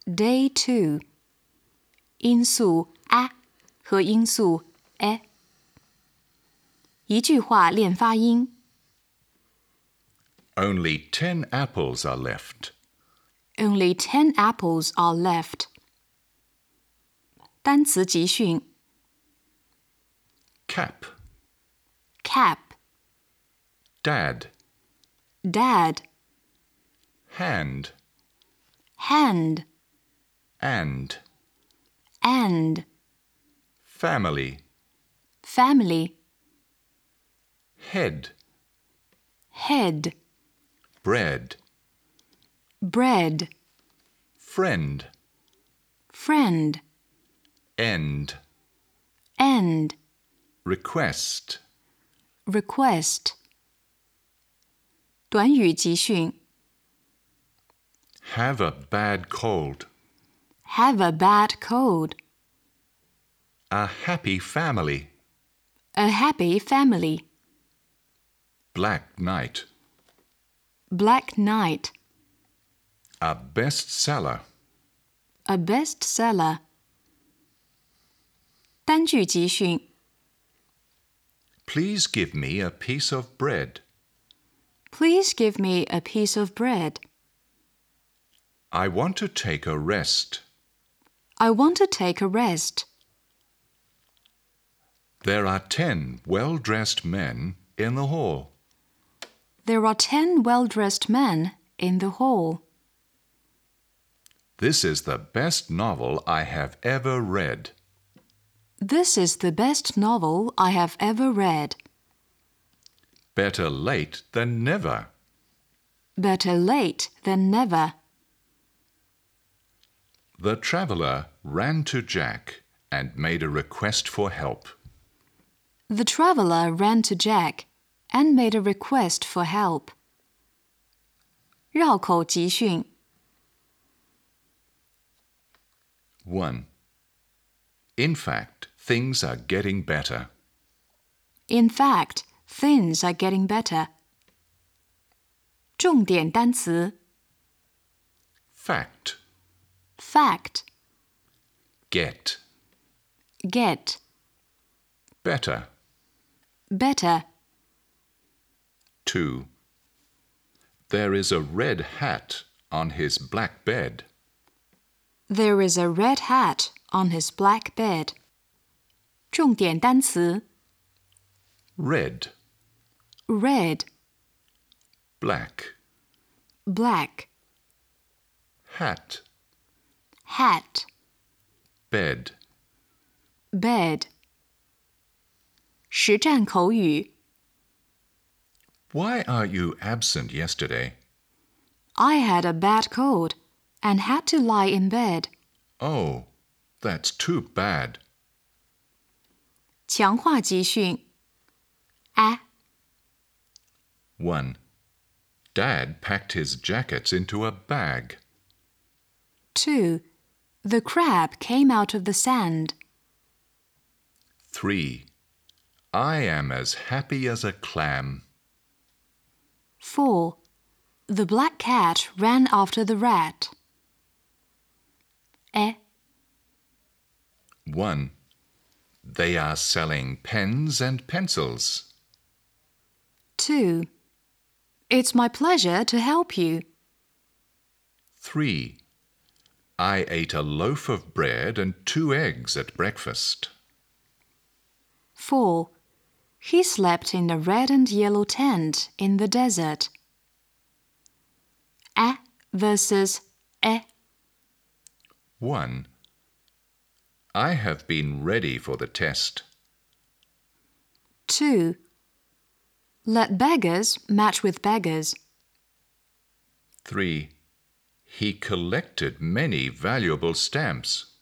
Day 2. 音素 a 和音素 e。一句话练发音。 Only 10 apples are left. Only 10 apples are left. 单词集训。 Cap, Cap, dad, dad, hand, hand, and, family, family, head, head, bread, bread, friend, friend, end, end, request, request. 短语集训。 have a bad cold, Have a bad cold. a happy family, A happy family. black night, Black night. a bestseller, A bestseller. 单句集训。 please give me a piece of bread, Please give me a piece of bread. I want to take a rest, I want to take a rest. there are 10 well-dressed men in the hall. There are 10 well-dressed men in the hall. This is the best novel I have ever read. This is the best novel I have ever read. Better late than never. Better late than never. The traveller ran to Jack and made a request for help. The traveller ran to Jack and made a request for help. 绕口集训。 1. In fact, things are getting better. In fact, things are getting better. 重点单词。 Fact, Fact, get, get, better. better. 2. There is a red hat on his black bed. There is a red hat on his black bed. 重点单词。 Red, Red, black, black, hat, hat, bed. bed. 实战口语。 Why are you absent yesterday? I had a bad cold and had to lie in bed. Oh, that's too bad. 强化集训。a, 1. Dad packed his jackets into a bag. 2. The crab came out of the sand. 3. I am as happy as a clam. 4. The black cat ran after the rat. e, 1. They are selling pens and pencils. 2. It's my pleasure to help you. 3. I ate a loaf of bread and 2 eggs at breakfast. 4. He slept in a red and yellow tent in the desert. A versus e. 1. I have been ready for the test. 2. Let beggars match with beggars. 3. He collected many valuable stamps.